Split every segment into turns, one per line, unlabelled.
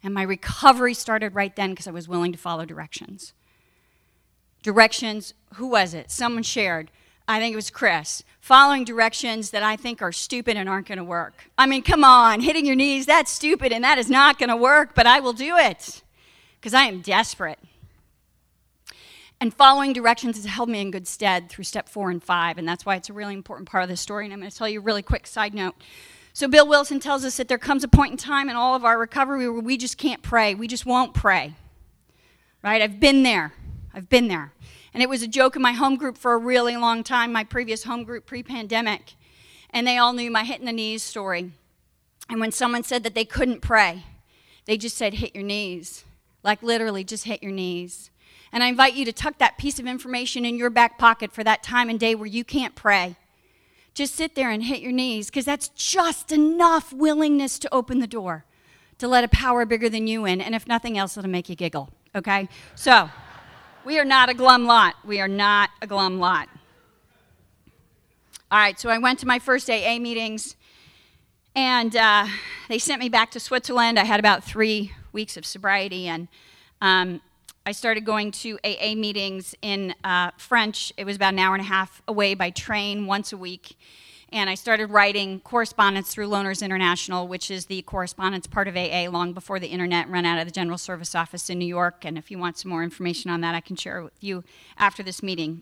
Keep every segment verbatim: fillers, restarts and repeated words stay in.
And my recovery started right then because I was willing to follow directions. Directions, who was it? Someone shared. I think it was Chris. Following directions that I think are stupid and aren't going to work. I mean, come on, hitting your knees, that's stupid and that is not going to work, but I will do it because I am desperate. And following directions has held me in good stead through step four and five, and that's why it's a really important part of the story. And I'm going to tell you a really quick side note. So Bill Wilson tells us that there comes a point in time in all of our recovery where we just can't pray. We just won't pray, right? I've been there. I've been there. And it was a joke in my home group for a really long time, my previous home group pre-pandemic. And they all knew my hitting the knees story. And when someone said that they couldn't pray, they just said, hit your knees. Like literally, just hit your knees. And I invite you to tuck that piece of information in your back pocket for that time and day where you can't pray. Just sit there and hit your knees, because that's just enough willingness to open the door, to let a power bigger than you in, and if nothing else, it'll make you giggle, okay? So, we are not a glum lot. We are not a glum lot. All right, so I went to my first A A meetings, and uh, they sent me back to Switzerland. I had about three weeks of sobriety, and um, I started going to A A meetings in uh, French. It was about an hour and a half away by train once a week. And I started writing correspondence through Loners International, which is the correspondence part of A A long before the internet ran out of the General Service Office in New York. And if you want some more information on that, I can share it with you after this meeting.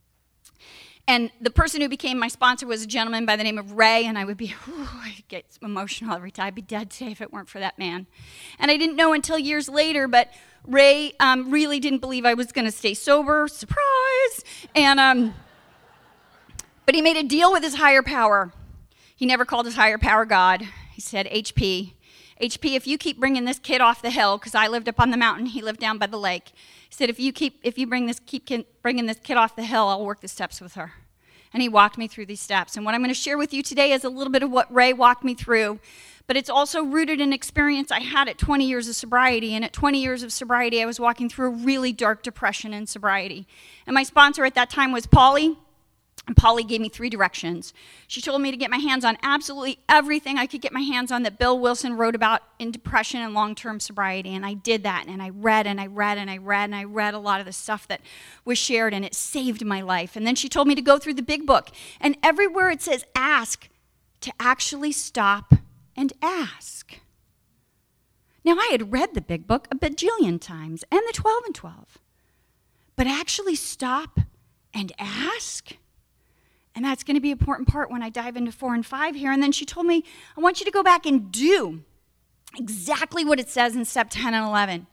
And the person who became my sponsor was a gentleman by the name of Ray, and I would be, whew, I'd get emotional every time. I'd be dead today if it weren't for that man. And I didn't know until years later, but Ray um, really didn't believe I was going to stay sober. Surprise! And um, but he made a deal with his higher power. He never called his higher power God. He said, H P, H P, if you keep bringing this kid off the hill, because I lived up on the mountain, he lived down by the lake. He said, if you keep, if you bring this, keep bringing this kid off the hill, I'll work the steps with her. And he walked me through these steps. And what I'm going to share with you today is a little bit of what Ray walked me through. But it's also rooted in experience I had at twenty years of sobriety. And at twenty years of sobriety, I was walking through a really dark depression in sobriety. And my sponsor at that time was Polly. And Polly gave me three directions. She told me to get my hands on absolutely everything I could get my hands on that Bill Wilson wrote about in depression and long-term sobriety. And I did that. And I read and I read and I read and I read a lot of the stuff that was shared. And it saved my life. And then she told me to go through the big book. And everywhere it says ask, to actually stop and ask. Now, I had read the big book a bajillion times, and the twelve and twelve. But actually stop and ask? And that's going to be an important part when I dive into four and five here. And then she told me, I want you to go back and do exactly what it says in step ten and eleven.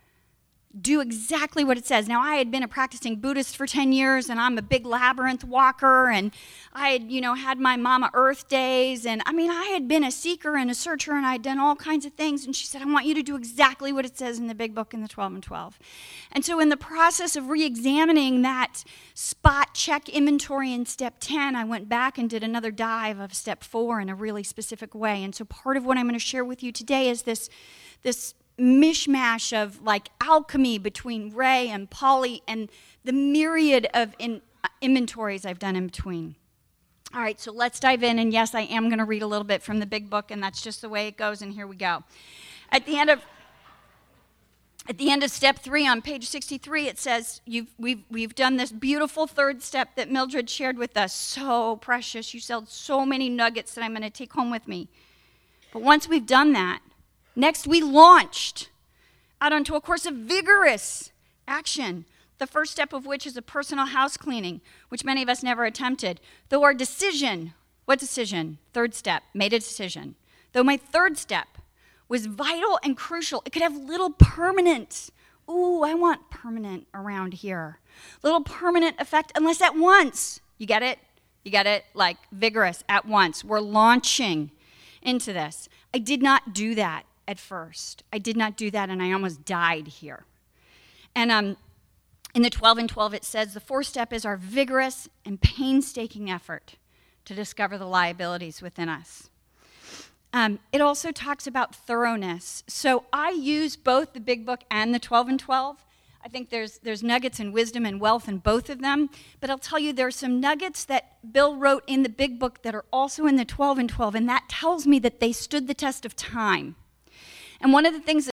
Do exactly what it says. Now, I had been a practicing Buddhist for ten years, and I'm a big labyrinth walker, and I had, you know, had my Mama Earth days, and I mean, I had been a seeker and a searcher, and I had done all kinds of things, and she said, I want you to do exactly what it says in the big book in the twelve and twelve. And so in the process of re-examining that spot check inventory in step ten, I went back and did another dive of step four in a really specific way. And so part of what I'm going to share with you today is this, this mishmash of like alchemy between Ray and Polly and the myriad of in, uh, inventories I've done in between. All right, so let's dive in. And yes, I am going to read a little bit from the big book, and that's just the way it goes, and here we go. At the end of At the end of step three on page sixty-three, it says, You've, we've, we've done this beautiful third step that Mildred shared with us. So precious. You said so many nuggets that I'm going to take home with me. But once we've done that, next we launched out onto a course of vigorous action, the first step of which is a personal house cleaning, which many of us never attempted. Though our decision, what decision? Third step, made a decision. Though my third step was vital and crucial, it could have little permanent, ooh, I want permanent around here, little permanent effect unless at once, you get it? You get it? Like vigorous, at once. We're launching into this. I did not do that at first. I did not do that, and I almost died here. And um, in the twelve and twelve, it says, the fourth step is our vigorous and painstaking effort to discover the liabilities within us. Um, it also talks about thoroughness. So I use both the big book and the twelve and twelve. I think there's there's nuggets and wisdom and wealth in both of them. But I'll tell you, there's some nuggets that Bill wrote in the big book that are also in the twelve and twelve, and that tells me that they stood the test of time. And one of the things that